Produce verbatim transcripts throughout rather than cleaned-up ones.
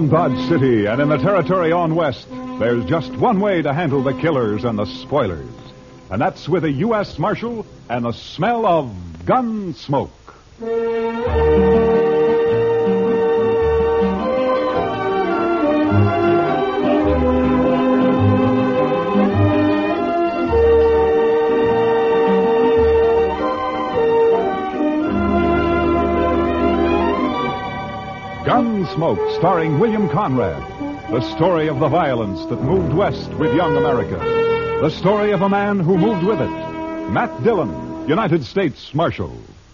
In Dodge City and in the territory on west, there's just one way to handle the killers and the spoilers. And that's with a U S Marshal and the smell of gun smoke. Gunsmoke, starring William Conrad. The story of the violence that moved west with young America. The story of a man who moved with it. Matt Dillon, United States Marshal.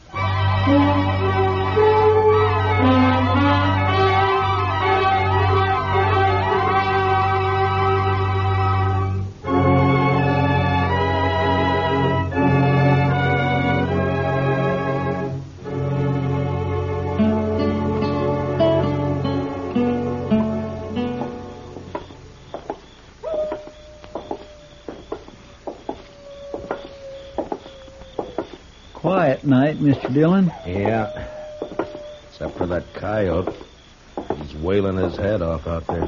Quiet night, Mister Dillon. Yeah. Except for that coyote. He's wailing his head off out there.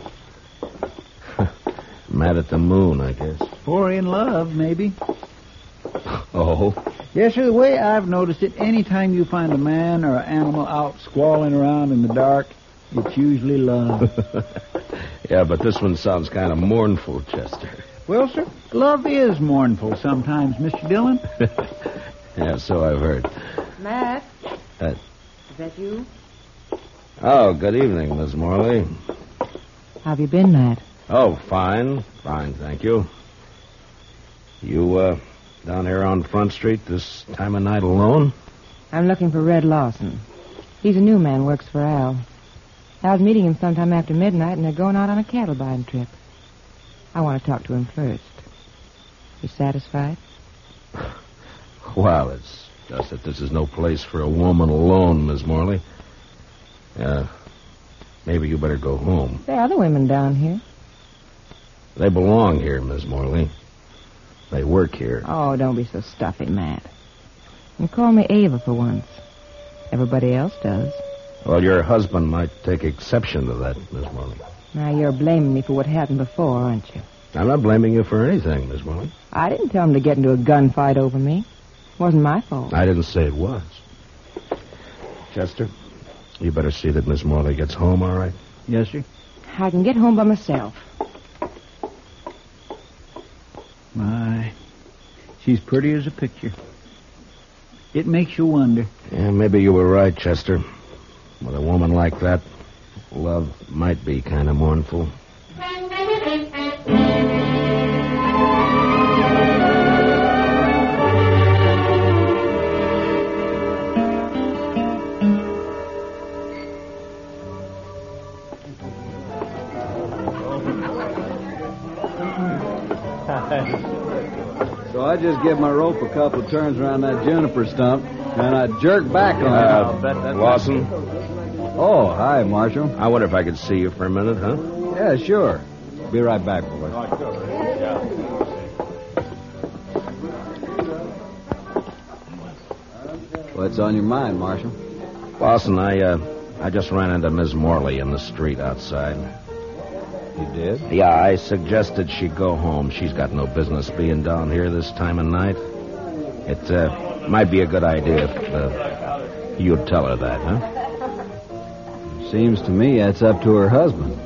Mad at the moon, I guess. Or in love, maybe. Oh? Yes, sir, the way I've noticed it, any time you find a man or an animal out squalling around in the dark, it's usually love. Yeah, but this one sounds kind of mournful, Chester. Well, sir, love is mournful sometimes, Mister Dillon. Yeah, so I've heard. Matt? Uh, Is that you? oh, good evening, Miss Morley. How have you been, Matt? Oh, fine. Fine, thank you. You, uh, down here on Front Street this time of night alone? I'm looking for Red Lawson. He's a new man, works for Al. Al's meeting him sometime after midnight, and they're going out on a cattle buying trip. I want to talk to him first. You satisfied? Well, it's just that this is no place for a woman alone, Miss Morley. Uh, maybe you better go home. There are other women down here. They belong here, Miss Morley. They work here. Oh, don't be so stuffy, Matt. And call me Ava for once. Everybody else does. Well, your husband might take exception to that, Miss Morley. Now, you're blaming me for what happened before, aren't you? I'm not blaming you for anything, Miss Morley. I didn't tell him to get into a gunfight over me. It wasn't my fault. I didn't say it was. Chester, you better see that Miss Morley gets home, all right? Yes, sir. I can get home by myself. My, she's pretty as a picture. It makes you wonder. Yeah, maybe you were right, Chester. With a woman like that, love might be kind of mournful. So I just give my rope a couple of turns around that juniper stump, and I jerk back on Uh, it. Lawson? Oh, hi, Marshal. I wonder if I could see you for a minute, huh? Yeah, sure. Be right back, boys. What's on your mind, Marshal? Lawson, I, uh, I just ran into Miss Morley in the street outside. You did? Yeah, I suggested she go home. She's got no business being down here this time of night. It, uh, might be a good idea if, uh, you'd tell her that, huh? Seems to me that's up to her husband.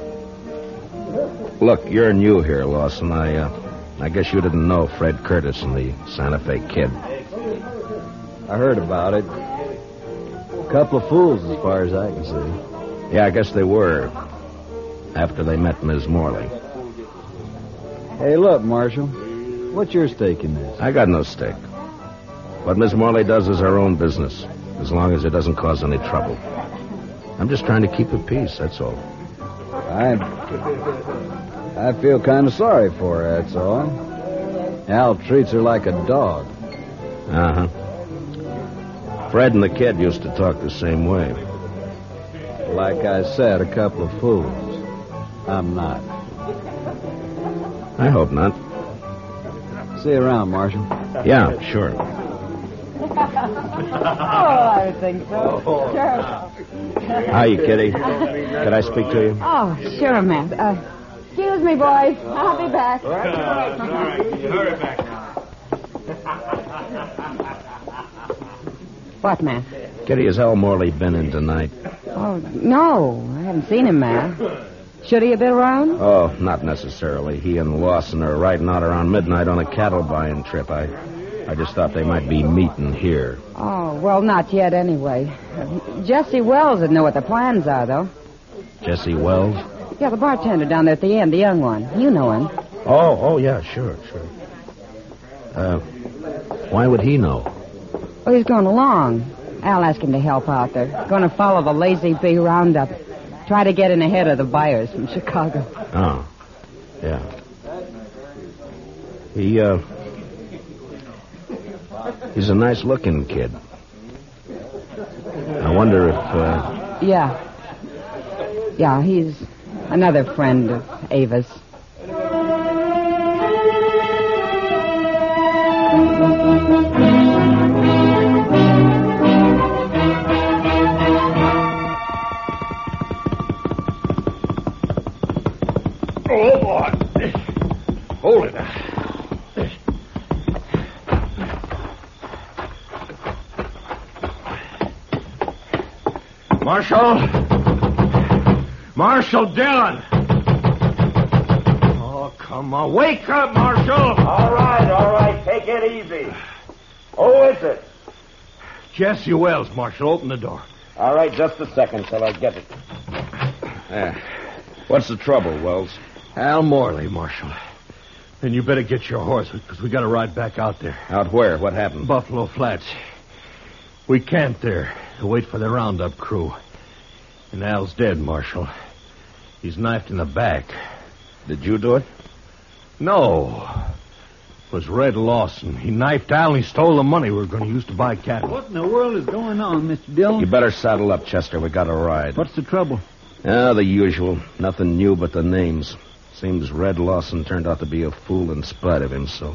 Look, you're new here, Lawson. I, uh, I guess you didn't know Fred Curtis and the Santa Fe Kid. I heard about it. A couple of fools, as far as I can see. Yeah, I guess they were. After they met Miss Morley. Hey, look, Marshal. What's your stake in this? I got no stake. What Miss Morley does is her own business, as long as it doesn't cause any trouble. I'm just trying to keep the peace, that's all. I... I feel kind of sorry for her, that's all. Al treats her like a dog. Uh-huh. Fred and the kid used to talk the same way. Like I said, a couple of fools. I'm not. I hope not. See you around, Marshal. Yeah, sure. Oh, I think so. Sure. Hiya, Kitty. Could I speak to you? Oh, sure, Matt. Uh, excuse me, boys. I'll be back. All right, all right. You hurry back now. What, Matt? Kitty, has Al Morley been in tonight? Oh, no. I haven't seen him, Matt. Should he have been around? Oh, not necessarily. He and Lawson are riding out around midnight on a cattle buying trip. I I just thought they might be meeting here. Oh, well, not yet anyway. Uh, Jesse Wells would know what the plans are, though. Jesse Wells? Yeah, the bartender down there at the end, the young one. You know him. Oh, oh, yeah, sure, sure. Uh, why would he know? Oh, he's going along. Al asked him to help out. They're going to follow the Lazy Bee roundup. Try to get in ahead of the buyers from Chicago. Oh, yeah. He, uh... He's a nice-looking kid. I wonder if, uh... Yeah. Yeah, he's another friend of Ava's. Oh, boy. Hold it. Marshal. Marshal Dillon. Oh, come on. Wake up, Marshal. All right, all right. Take it easy. Who is it? Jesse Wells, Marshal. Open the door. All right, just a second till I get it. Yeah. What's the trouble, Wells? Al Morley, Marshal. Then you better get your horse, because we got to ride back out there. Out where? What happened? Buffalo Flats. We camped there to wait for the roundup crew. And Al's dead, Marshal. He's knifed in the back. Did you do it? No. It was Red Lawson. He knifed Al and he stole the money we were going to use to buy cattle. What in the world is going on, Mister Dillon? You better saddle up, Chester. We got to ride. What's the trouble? Ah, the usual. Nothing new but the names. Seems Red Lawson turned out to be a fool in spite of himself.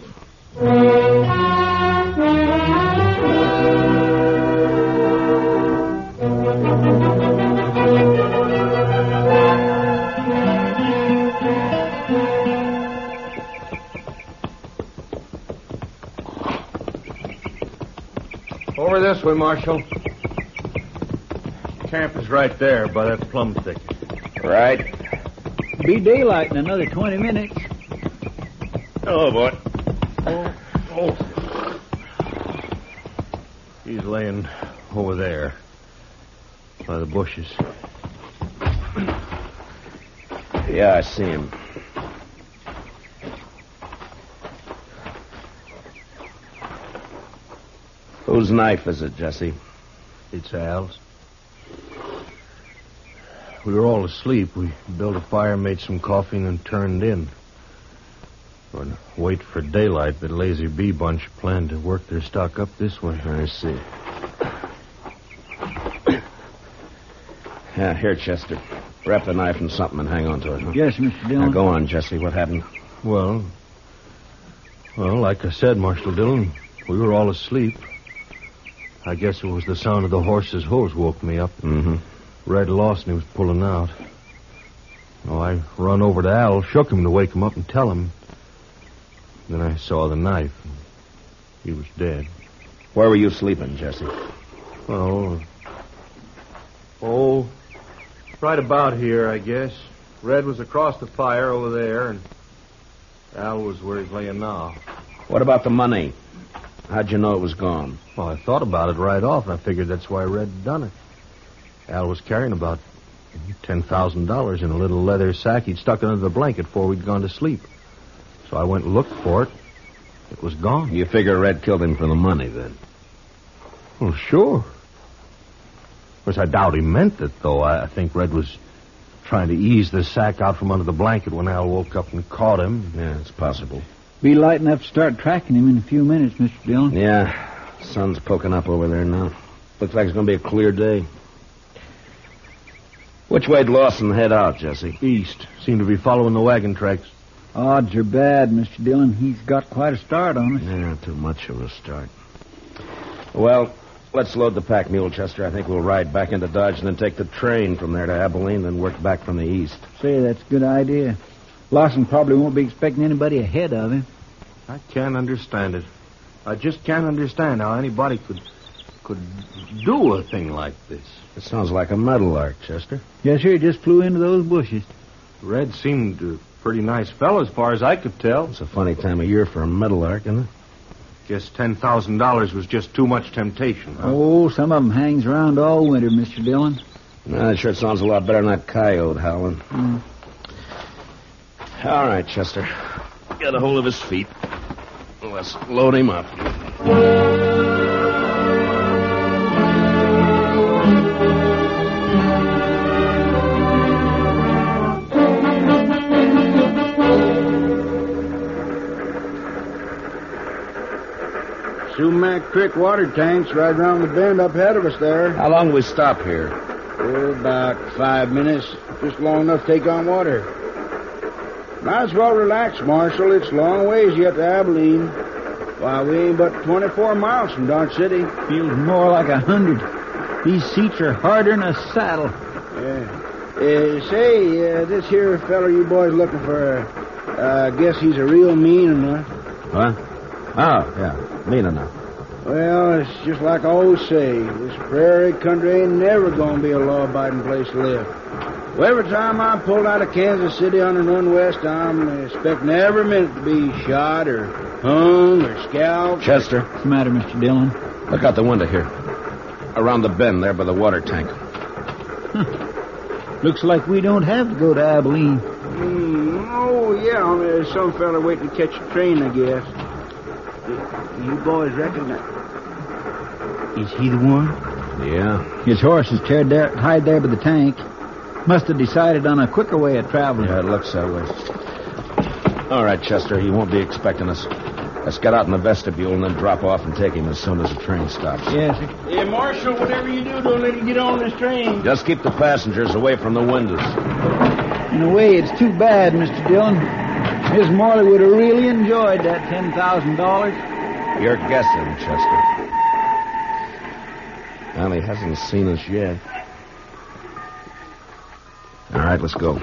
Over this way, Marshal. Camp is right there by that plum thicket. Right. Be daylight in another twenty minutes. Hello, boy. Oh, oh. He's laying over there by the bushes. Yeah, I see him. Whose knife is it, Jesse? It's Al's. We were all asleep. We built a fire, made some coffee, and then turned in. But wait for daylight, the Lazy Bee bunch planned to work their stock up this way. I see. Yeah, here, Chester. Wrap the knife in something and hang on to it. Huh? Yes, Mister Dillon. Now, go on, Jesse. What happened? Well, well, like I said, Marshal Dillon, we were all asleep. I guess it was the sound of the horse's hooves woke me up. Mm-hmm. Red Lawson, he was pulling out. Oh, I run over to Al, shook him to wake him up and tell him. Then I saw the knife. He was dead. Where were you sleeping, Jesse? Oh, oh, right about here, I guess. Red was across the fire over there, and Al was where he's laying now. What about the money? How'd you know it was gone? Well, I thought about it right off, and I figured that's why Red had done it. Al was carrying about ten thousand dollars in a little leather sack he'd stuck under the blanket before we'd gone to sleep. So I went and looked for it. It was gone. You figure Red killed him for the money, then? Well, sure. Of course, I doubt he meant it, though. I, I think Red was trying to ease the sack out from under the blanket when Al woke up and caught him. Yeah, it's possible. Be light enough to start tracking him in a few minutes, Mister Dillon. Yeah, sun's poking up over there now. Looks like it's going to be a clear day. Which way'd Lawson head out, Jesse? East. Seemed to be following the wagon tracks. Odds are bad, Mister Dillon. He's got quite a start on us. Yeah, too much of a start. Well, let's load the pack mule, Chester. I think we'll ride back into Dodge and then take the train from there to Abilene, then work back from the east. Say, that's a good idea. Lawson probably won't be expecting anybody ahead of him. I can't understand it. I just can't understand how anybody could could do a thing like this. It sounds like a meadowlark, Chester. Yes, sir. He just flew into those bushes. Red seemed a pretty nice fellow as far as I could tell. It's a funny time of year for a meadowlark, isn't it? Guess ten thousand dollars was just too much temptation, huh? Oh, some of them hangs around all winter, Mister Dillon. No, that sure sounds a lot better than that coyote howling. Mm. All right, Chester. Get a hold of his feet. Let's load him up. Sumac Creek water tank's right around the bend up ahead of us there. How long we stop here? Oh, about five minutes. Just long enough to take on water. Might as well relax, Marshal. It's a long ways yet to Abilene. Why, we ain't but twenty-four miles from Dodge City. Feels more like a hundred. These seats are harder than a saddle. Yeah. Uh, say, uh, this here feller you boys looking for, uh, I guess he's a real mean one, huh? What? Oh, yeah. Mean enough. Well, it's just like I always say. This prairie country ain't never gonna be a law-abiding place to live. Well, every time I pull out of Kansas City on and run west, I'm expecting every minute to be shot or hung or scalped. Chester. What's the matter, Mister Dillon? Look out the window here. Around the bend there by the water tank. Huh. Looks like we don't have to go to Abilene. Mm, oh, yeah. There's some fella waiting to catch a train, I guess. You boys recognize... Is he the one? Yeah. His horse is tied there, tied there by the tank. Must have decided on a quicker way of traveling. Yeah, it looks that way. All right, Chester, he won't be expecting us. Let's get out in the vestibule and then drop off and take him as soon as the train stops. Yes, sir. Hey, Marshal, whatever you do, don't let him get on this train. Just keep the passengers away from the windows. In a way, it's too bad, Mister Dillon. Miss Morley would have really enjoyed that ten thousand dollars. You're guessing, Chester. Well, he hasn't seen us yet. All right, let's go.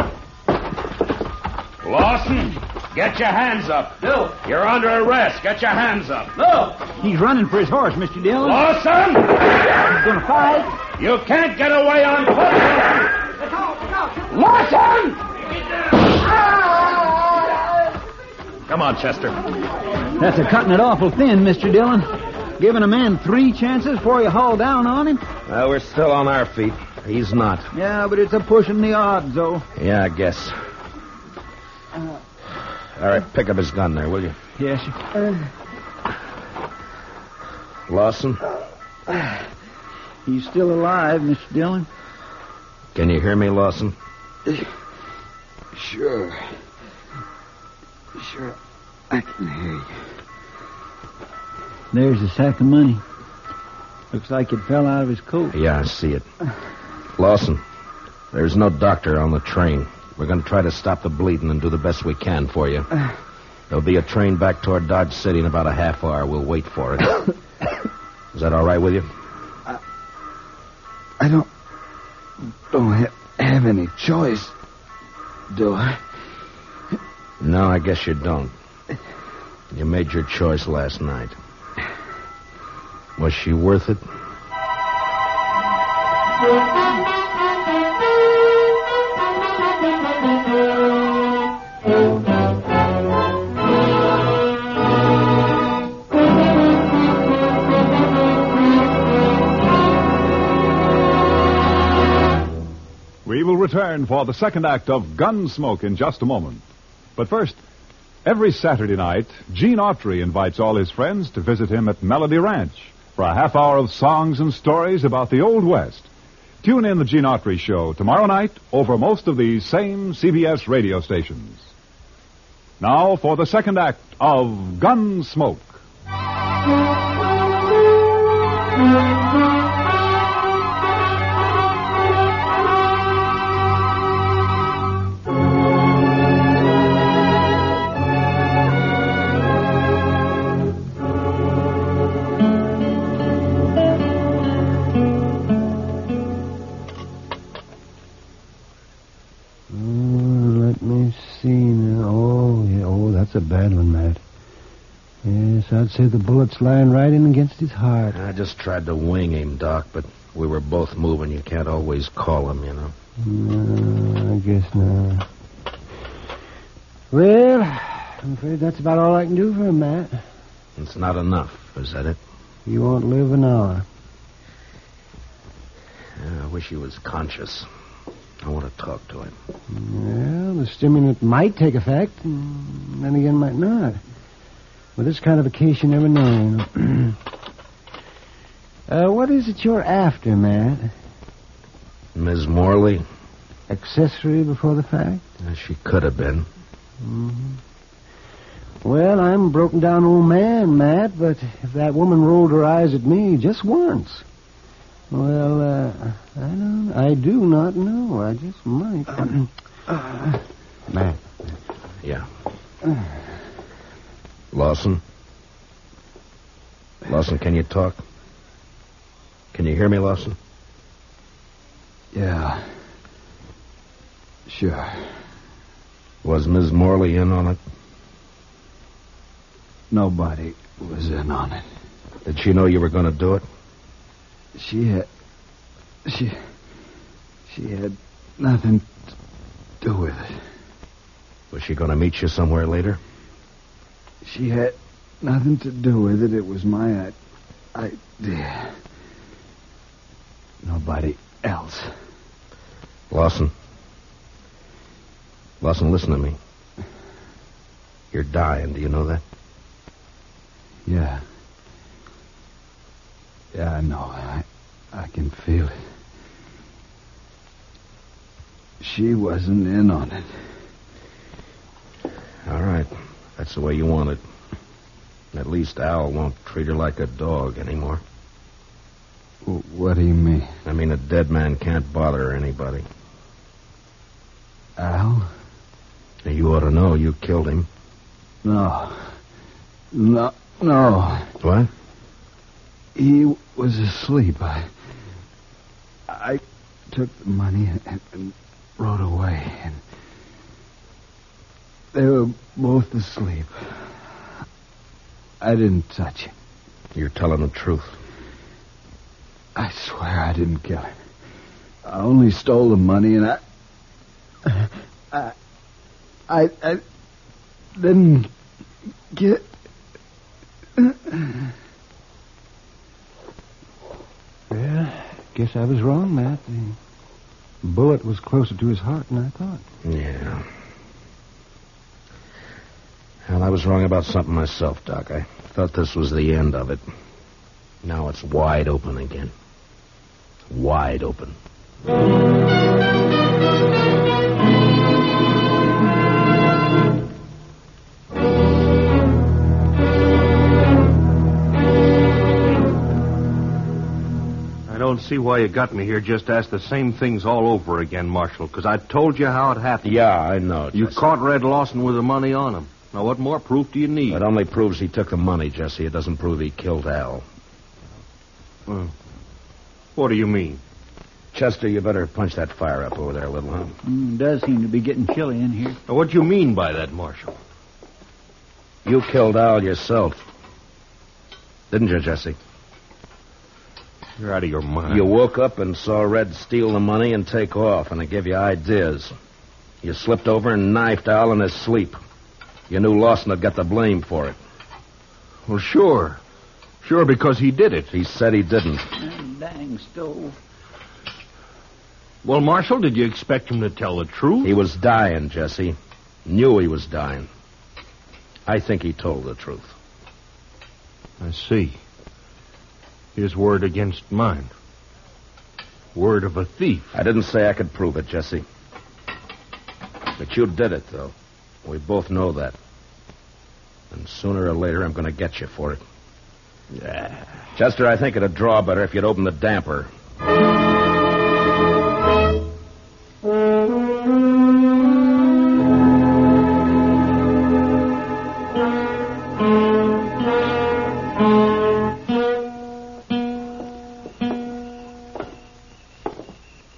Lawson, get your hands up. No. You're under arrest. Get your hands up. No. He's running for his horse, Mister Dillon. Lawson! He's going to fight. You can't get away on foot. Lawson! Come on, Chester. That's a cutting it awful thin, Mister Dillon. Giving a man three chances before you haul down on him. Well, we're still on our feet. He's not. Yeah, but it's a pushing the odds, though. Yeah, I guess. All right, pick up his gun there, will you? Yes, sir. Lawson? He's still alive, Mister Dillon. Can you hear me, Lawson? Sure. Sure, I can hear you. There's the sack of money. Looks like it fell out of his coat. Yeah, I see it. Lawson, there's no doctor on the train. We're going to try to stop the bleeding and do the best we can for you. There'll be a train back toward Dodge City in about a half hour. We'll wait for it. Is that all right with you? I, I don't... don't have, have any choice, do I? No, I guess you don't. You made your choice last night. Was she worth it? We will return for the second act of Gunsmoke in just a moment. But first, every Saturday night, Gene Autry invites all his friends to visit him at Melody Ranch for a half hour of songs and stories about the Old West. Tune in the Gene Autry Show tomorrow night over most of these same C B S radio stations. Now for the second act of Gunsmoke. bad one, Matt. Yes, I'd say the bullet's lying right in against his heart. I just tried to wing him, Doc, but we were both moving. You can't always call him, you know. No, I guess not. Well, I'm afraid that's about all I can do for him, Matt. It's not enough, is that it? He won't live an hour. Yeah, I wish he was conscious. I want to talk to him. Well, the stimulant might take effect, and then again might not. With this kind of a case, you never know. uh, what is it you're after, Matt? Miz Morley? Accessory before the fact? Uh, she could have been. Mm-hmm. Well, I'm a broken down old man, Matt, but if that woman rolled her eyes at me just once, well, uh, I don't, I do not know. I just might. uh, Matt. Yeah. Lawson? Lawson, can you talk? Can you hear me, Lawson? Yeah. Sure. Was Miz Morley in on it? Nobody was in on it. Did she know you were going to do it? She had... She... She had nothing to do with it. Was she going to meet you somewhere later? She had nothing to do with it. It was my idea. Nobody else. Lawson. Lawson, listen to me. You're dying. Do you know that? Yeah. Yeah, I know. I, I can feel it. She wasn't in on it. All right. That's the way you want it. At least Al won't treat her like a dog anymore. What do you mean? I mean, a dead man can't bother anybody. Al? You ought to know. You killed him. No. No. No. What? He was asleep. I... I took the money and, and rode away. And they were both asleep. I didn't touch him. You're telling the truth. I swear I didn't kill him. I only stole the money, and I... I... I, I didn't get... Yeah, guess I was wrong, Matt. The bullet was closer to his heart than I thought. Yeah. Well, I was wrong about something myself, Doc. I thought this was the end of it. Now it's wide open again. Wide open. I don't see why you got me here just to ask the same things all over again, Marshal, because I told you how it happened. Yeah, I know, Jesse. You caught Red Lawson with the money on him. Now, what more proof do you need? It only proves he took the money, Jesse. It doesn't prove he killed Al. Hmm. What do you mean? Chester, you better punch that fire up over there a little, huh? Mm, does seem to be getting chilly in here. Now, what do you mean by that, Marshal? You killed Al yourself. Didn't you, Jesse? You're out of your mind. You woke up and saw Red steal the money and take off, and it gave you ideas. You slipped over and knifed Al in his sleep. You knew Lawson had got the blame for it. Well, sure. Sure, because he did it. He said he didn't. That dang stove. Well, Marshal, did you expect him to tell the truth? He was dying, Jesse. Knew he was dying. I think he told the truth. I see. His word against mine. Word of a thief. I didn't say I could prove it, Jesse. But you did it, though. We both know that. And sooner or later, I'm going to get you for it. Yeah. Chester, I think it'd draw better if you'd open the damper.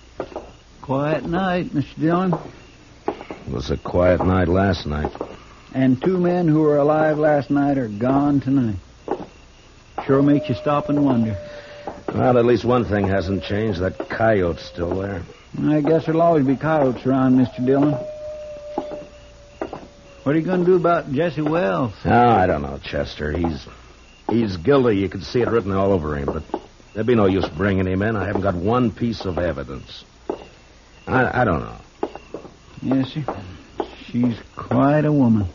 Quiet night, Mister Dillon. It was a quiet night last night. And two men who were alive last night are gone tonight. Sure makes you stop and wonder. Well, at least one thing hasn't changed. That coyote's still there. I guess there'll always be coyotes around, Mister Dillon. What are you going to do about Jesse Wells? Oh, I don't know, Chester. He's he's guilty. You can see it written all over him, but there'd be no use bringing him in. I haven't got one piece of evidence. I, I don't know. Yes, sir. She's quite a woman.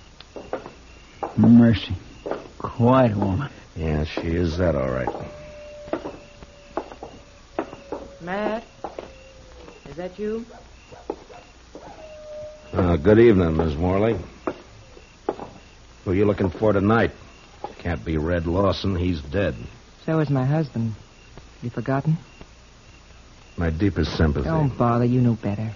Mercy. Quite a woman. Yeah, she is that, all right. Matt? Is that you? Uh, good evening, Miss Morley. Who are you looking for tonight? Can't be Red Lawson. He's dead. So is my husband. You forgotten? My deepest sympathy. Don't bother. You know better.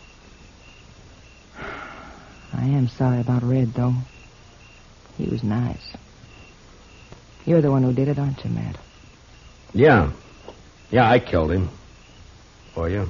I am sorry about Red, though. He was nice. You're the one who did it, aren't you, Matt? Yeah. Yeah, I killed him. For you.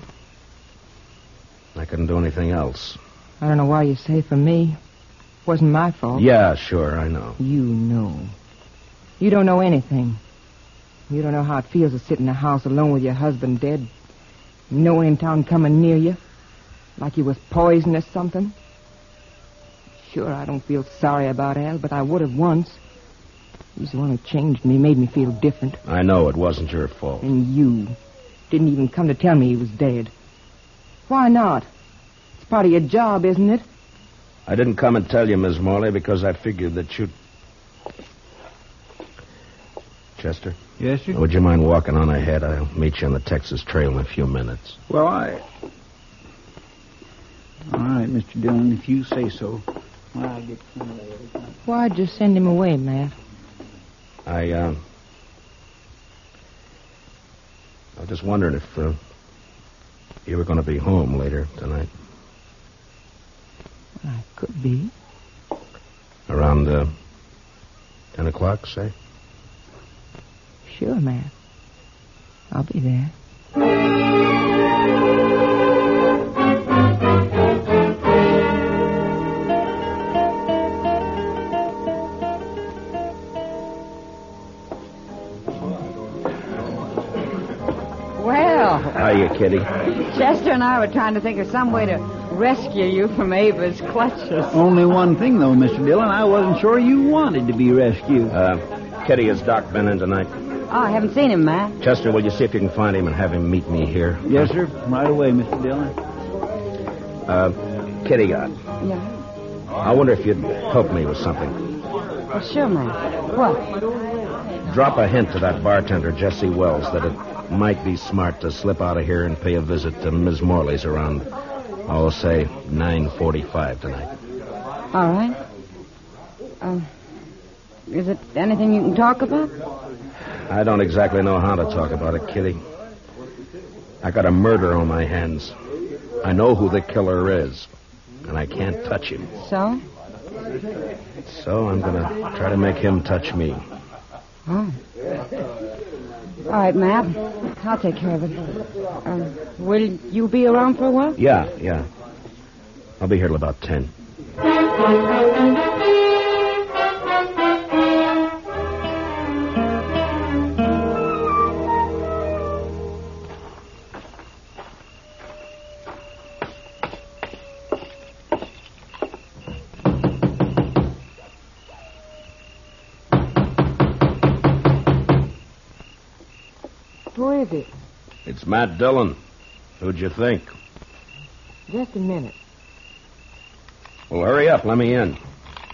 I couldn't do anything else. I don't know why you say for me. Wasn't my fault. Yeah, sure, I know. You know. You don't know anything. You don't know how it feels to sit in a house alone with your husband dead. No one in town coming near you. Like he was poisoned or something. Sure, I don't feel sorry about Al, but I would have once. He's the one who changed me, made me feel different. I know it wasn't your fault. And you didn't even come to tell me he was dead. Why not? It's part of your job, isn't it? I didn't come and tell you, Miss Morley, because I figured that you'd... Chester? Yes, sir? Would you mind walking on ahead? I'll meet you on the Texas Trail in a few minutes. Well, I... All right, Mister Dillon, if you say so. I'll get some later. Why'd you send him away, Matt? I, uh... I was just wondering if, uh... you were going to be home later tonight. I could be. Around, uh... ten o'clock, say? Sure, Matt. I'll be there. Well. Hiya, Kitty. Chester and I were trying to think of some way to rescue you from Ava's clutches. Only one thing, though, Mister Dillon. I wasn't sure you wanted to be rescued. Uh, Kitty, has Doc been in tonight? Oh, I haven't seen him, Matt. Chester, will you see if you can find him and have him meet me here? Yes, sir. Right away, Mister Dillon. Uh, Kitty, uh, Yeah. I wonder if you'd help me with something. Well, sure, Matt. What? Drop a hint to that bartender, Jesse Wells, that it might be smart to slip out of here and pay a visit to Miss Morley's around, I'll say, nine forty-five tonight. All right. Um, is it anything you can talk about? I don't exactly know how to talk about it, Kitty. I got a murder on my hands. I know who the killer is, and I can't touch him. So? So I'm going to try to make him touch me. Oh. All right, Matt. I'll take care of it. Uh, will you be around for a while? Yeah, yeah. I'll be here till about ten. Who is it? It's Matt Dillon. Who'd you think? Just a minute. Well, hurry up. Let me in.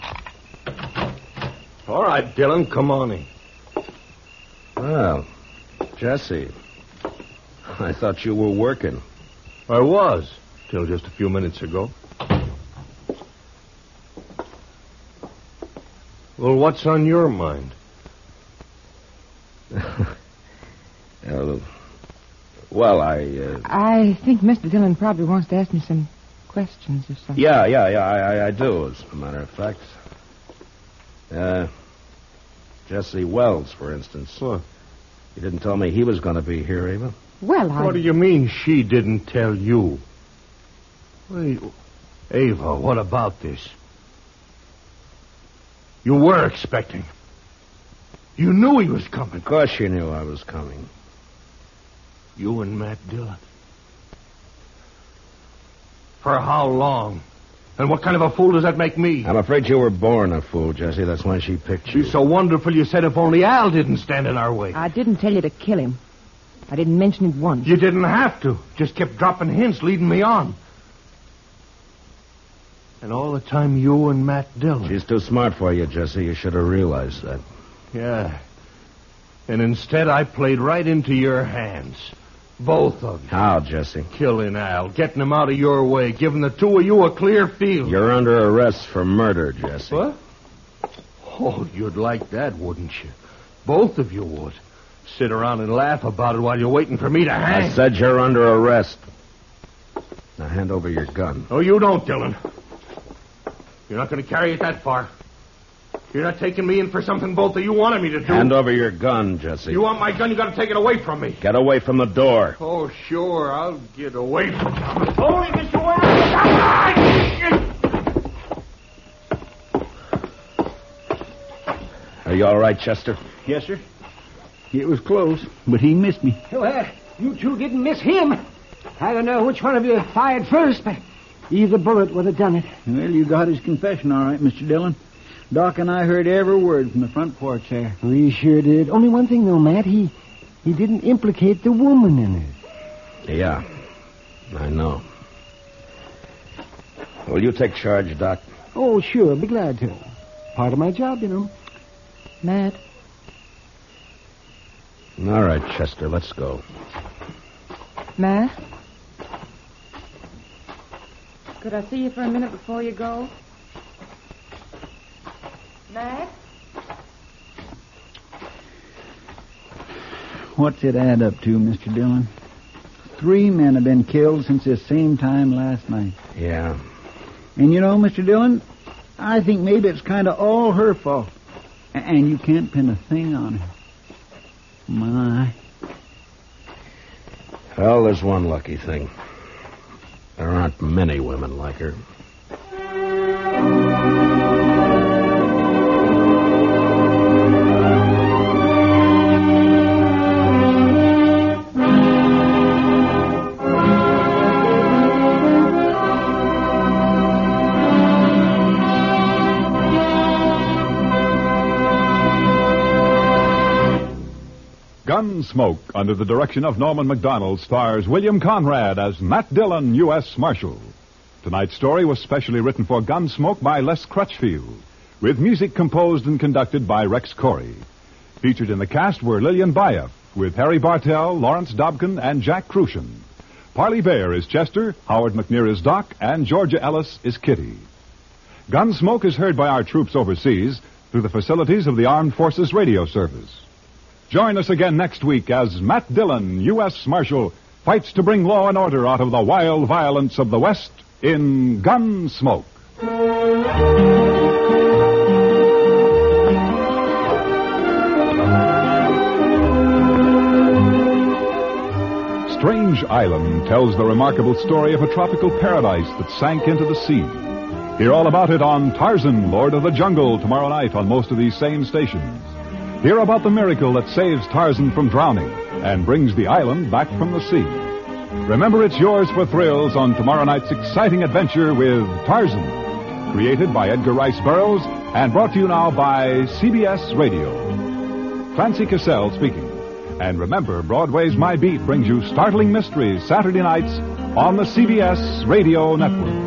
All right, Dillon, come on in. Well, Jesse, I thought you were working. I was, till just a few minutes ago. Well, what's on your mind? uh, well, I... Uh... I think Mister Dillon probably wants to ask me some questions or something. Yeah, yeah, yeah, I, I do, as a matter of fact. Uh, Jesse Wells, for instance. What? You didn't tell me he was going to be here, Ava. Well, I... What do you mean she didn't tell you? Wait, Ava, what about this? You were expecting him. You knew he was coming. Of course you knew I was coming. You and Matt Dillon. For how long? And what kind of a fool does that make me? I'm afraid you were born a fool, Jesse. That's why she picked you. She's so wonderful you said if only Al didn't stand in our way. I didn't tell you to kill him. I didn't mention it once. You didn't have to. Just kept dropping hints, leading me on. And all the time you and Matt Dillon. She's too smart for you, Jesse. You should have realized that. Yeah. And instead I played right into your hands. Both of you. How, Jesse? Killing Al, getting him out of your way, giving the two of you a clear field. You're under arrest for murder, Jesse. What? Oh, you'd like that, wouldn't you? Both of you would. Sit around and laugh about it while you're waiting for me to hang. I said you're under arrest. Now hand over your gun. Oh, you don't, Dillon. You're not going to carry it that far. You're not taking me in for something both of you wanted me to do. Hand over your gun, Jesse. You want my gun, you got to take it away from me. Get away from the door. Oh, sure, I'll get away from you. Only Mister Are you all right, Chester? Yes, sir. It was close, but he missed me. Well, you two didn't miss him. I don't know which one of you fired first, but either bullet would have done it. Well, you got his confession all right, Mister Dillon. Doc and I heard every word from the front porch there. We sure did. Only one thing, though, Matt. He he didn't implicate the woman in it. Yeah, I know. Will you take charge, Doc? Oh, sure. Be glad to. Part of my job, you know. Matt. All right, Chester, let's go. Matt? Could I see you for a minute before you go? Matt? What's it add up to, Mister Dillon? Three men have been killed since this same time last night. Yeah. And you know, Mister Dillon, I think maybe it's kind of all her fault. A- And you can't pin a thing on her. My. Well, there's one lucky thing. There aren't many women like her. Gunsmoke, under the direction of Norman Macdonald, stars William Conrad as Matt Dillon, U S Marshal. Tonight's story was specially written for Gunsmoke by Les Crutchfield, with music composed and conducted by Rex Corey. Featured in the cast were Lillian Bayef, with Harry Bartell, Lawrence Dobkin, and Jack Crucian. Parley Bear is Chester, Howard McNear is Doc, and Georgia Ellis is Kitty. Gunsmoke is heard by our troops overseas through the facilities of the Armed Forces Radio Service. Join us again next week as Matt Dillon, U S Marshal, fights to bring law and order out of the wild violence of the West in Gunsmoke. Strange Island tells the remarkable story of a tropical paradise that sank into the sea. Hear all about it on Tarzan, Lord of the Jungle, tomorrow night on most of these same stations. Hear about the miracle that saves Tarzan from drowning and brings the island back from the sea. Remember, it's yours for thrills on tomorrow night's exciting adventure with Tarzan, created by Edgar Rice Burroughs and brought to you now by C B S Radio. Clancy Cassell speaking. And remember, Broadway's My Beat brings you startling mysteries Saturday nights on the C B S Radio Network.